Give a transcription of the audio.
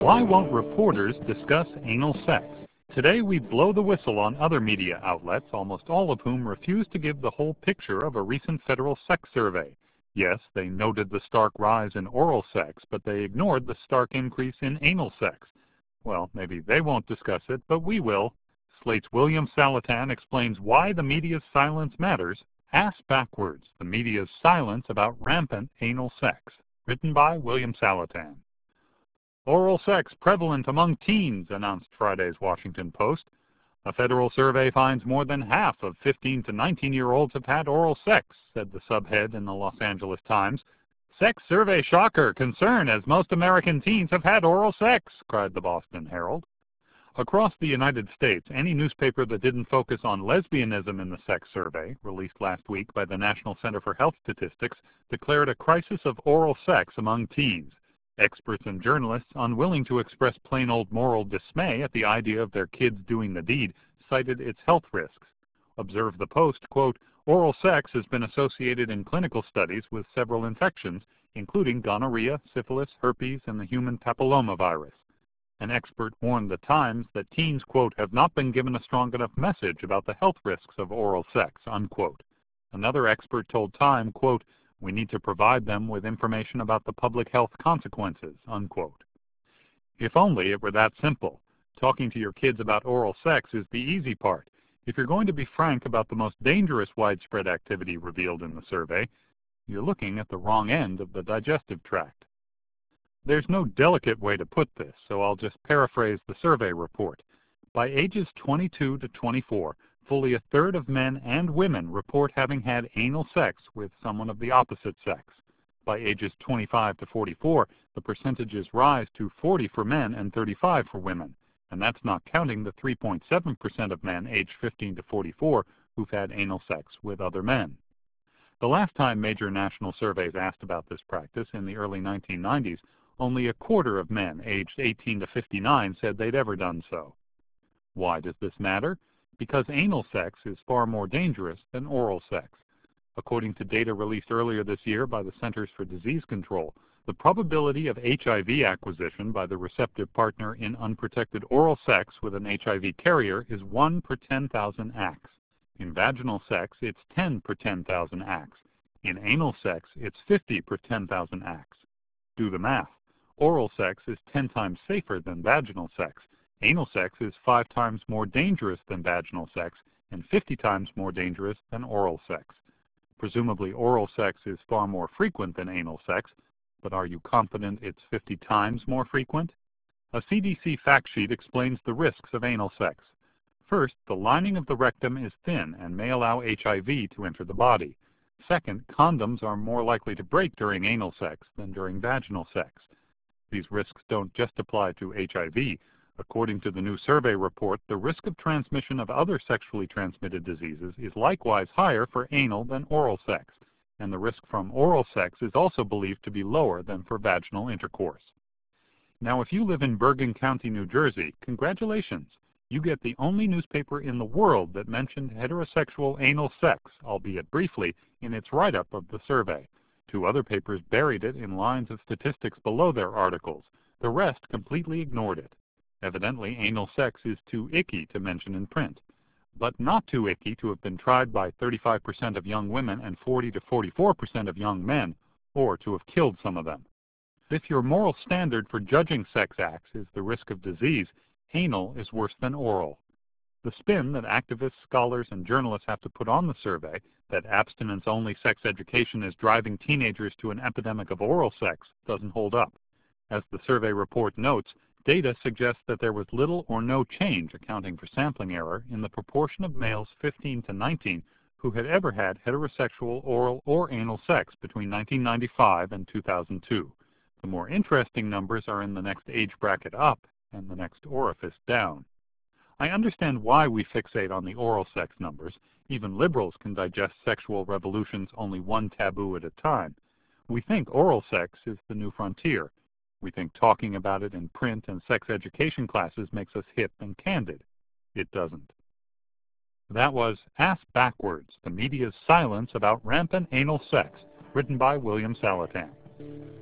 Why won't reporters discuss anal sex? Today we blow the whistle on other media outlets, almost all of whom refuse to give the whole picture of a recent federal sex survey. Yes, they noted the stark rise in oral sex, but they ignored the stark increase in anal sex. Well, maybe they won't discuss it, but we will. Slate's William Saletan explains why the media's silence matters. Ass Backwards, the media's silence about rampant anal sex. Written by William Saletan. Oral sex prevalent among teens, announced Friday's Washington Post. A federal survey finds more than half of 15 to 19-year-olds have had oral sex, said the subhead in the Los Angeles Times. Sex survey shocker, concern as most American teens have had oral sex, cried the Boston Herald. Across the United States, any newspaper that didn't focus on lesbianism in the sex survey, released last week by the National Center for Health Statistics, declared a crisis of oral sex among teens. Experts and journalists, unwilling to express plain old moral dismay at the idea of their kids doing the deed, cited its health risks. Observe the Post, quote, oral sex has been associated in clinical studies with several infections, including gonorrhea, syphilis, herpes, and the human papillomavirus. An expert warned the Times that teens, quote, have not been given a strong enough message about the health risks of oral sex, unquote. Another expert told Time, quote, we need to provide them with information about the public health consequences, unquote. If only it were that simple. Talking to your kids about oral sex is the easy part. If you're going to be frank about the most dangerous widespread activity revealed in the survey, you're looking at the wrong end of the digestive tract. There's no delicate way to put this, so I'll just paraphrase the survey report. By ages 22 to 24, fully a third of men and women report having had anal sex with someone of the opposite sex. By ages 25 to 44, the percentages rise to 40 for men and 35 for women, and that's not counting the 3.7% of men aged 15 to 44 who've had anal sex with other men. The last time major national surveys asked about this practice, in the early 1990s, only a quarter of men aged 18 to 59 said they'd ever done so. Why does this matter? Because anal sex is far more dangerous than oral sex. According to data released earlier this year by the Centers for Disease Control, the probability of HIV acquisition by the receptive partner in unprotected oral sex with an HIV carrier is 1 per 10,000 acts. In vaginal sex, it's 10 per 10,000 acts. In anal sex, it's 50 per 10,000 acts. Do the math. Oral sex is 10 times safer than vaginal sex. Anal sex is 5 times more dangerous than vaginal sex and 50 times more dangerous than oral sex. Presumably oral sex is far more frequent than anal sex, but are you confident it's 50 times more frequent? A CDC fact sheet explains the risks of anal sex. First, the lining of the rectum is thin and may allow HIV to enter the body. Second, condoms are more likely to break during anal sex than during vaginal sex. These risks don't just apply to HIV. According to the new survey report, the risk of transmission of other sexually transmitted diseases is likewise higher for anal than oral sex, and the risk from oral sex is also believed to be lower than for vaginal intercourse. Now, if you live in Bergen County, New Jersey, congratulations. You get the only newspaper in the world that mentioned heterosexual anal sex, albeit briefly, in its write-up of the survey. 2 other papers buried it in lines of statistics below their articles. The rest completely ignored it. Evidently, anal sex is too icky to mention in print, but not too icky to have been tried by 35% of young women and 40 to 44% of young men, or to have killed some of them. If your moral standard for judging sex acts is the risk of disease, anal is worse than oral. The spin that activists, scholars, and journalists have to put on the survey, that abstinence-only sex education is driving teenagers to an epidemic of oral sex, doesn't hold up. As the survey report notes, data suggests that there was little or no change, accounting for sampling error, in the proportion of males 15 to 19 who had ever had heterosexual oral or anal sex between 1995 and 2002. The more interesting numbers are in the next age bracket up and the next orifice down. I understand why we fixate on the oral sex numbers. Even liberals can digest sexual revolutions only one taboo at a time. We think oral sex is the new frontier. We think talking about it in print and sex education classes makes us hip and candid. It doesn't. That was Ass Backwards, the media's silence about rampant anal sex, written by William Saletan.